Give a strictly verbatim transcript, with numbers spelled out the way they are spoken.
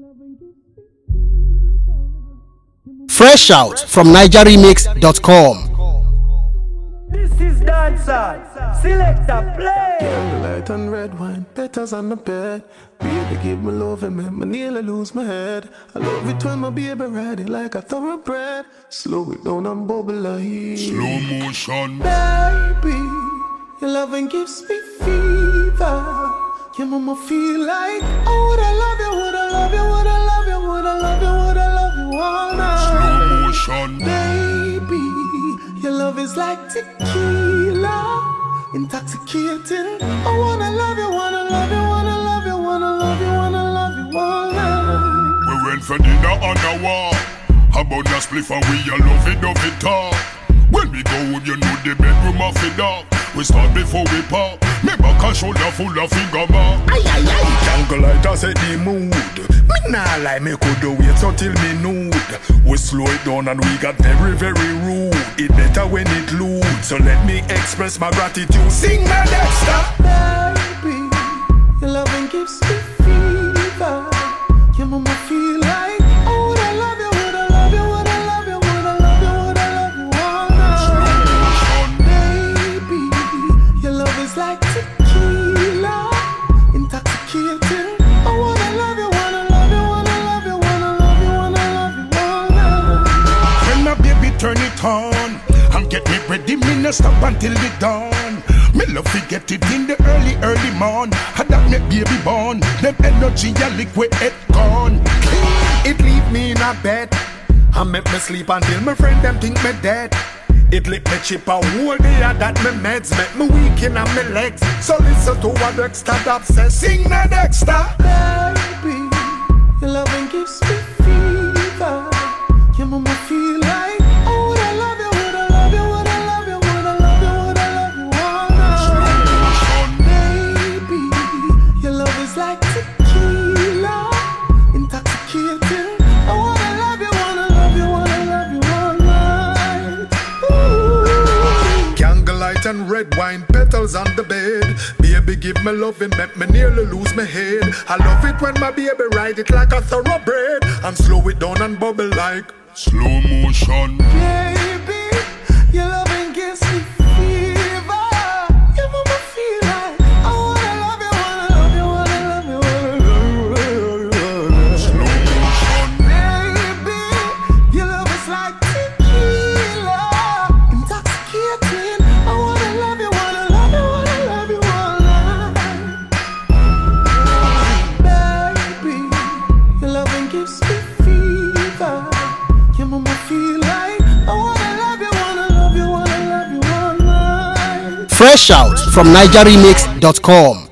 Fresh out from niger remix dot com. This is Dancer. Selector play. Candlelight and red wine, petals on the bed. Baby, give me love and make me nearly lose my head. I love it when my baby ride it like a thoroughbred. Slow it down and bubble like slow motion. Baby, your loving gives me fever. Your mama feel like, oh, would I love you, would I love you, would I love you, would I love you, would I love you all night. Slow motion. Baby, your love is like tequila, intoxicating. I wanna love you, wanna love you, wanna love you, wanna love you, wanna love you all night. We went for dinner on the wall. How about the spliff and we a love it, love it all. When we go home, you know the bedroom of it up. We start before we pop. Me back and shoulder full of finger mark. Aye, aye, aye. Candlelight a set the mood. Me nah lie, me could do wait until me nude. We slow it down and we got very, very rude. It better when it lewd. So let me express my gratitude. Sing my Dexter. Baby, your loving gives me fever. Your mama feel like, oh, would I love you, would I love you, would I love you, would I love you, would I love you all night. Baby, your love is like tequila, intoxicating. I wanna love you, wanna love you, wanna love you, wanna love you, wanna love you all night. When my baby turn it on and get me ready, me no stop until the dawn. Me love to get it in the early, early morn. Had that make baby born. Them energy a liquid it gone. It leave me in a bed and make me sleep until my friend them think me dead. It lick me chip a whole day and that me meds make me weak in my legs. So listen to what Dexter Dab says. Sing the Dexter. Baby, your loving gives me fever. Your mama feel like, oh, would I love you, would I love you, would I love you, would I love you, would I love you all night. Baby, your love is like tequila, intoxicating. I wanna love you, wanna love you, wanna love you all night. Ooh. Candlelight and red wine, petals on the bed. Baby, give me loving, make me nearly lose my head. I love it when my baby ride it like a thoroughbred and slow it down and bubble like slow motion. Baby, your loving gives me fever. Your mama feel like, I wanna love you, wanna love you, wanna love you, wanna love you, wanna love you. Slow motion. Baby, your love is like tequila, intoxicating. I wanna love you, wanna love you, wanna love you all night. Baby, your loving gives me fever. Your mama feel like, I wanna love you, wanna love you, wanna love you all night. Fresh out from niger remix dot com.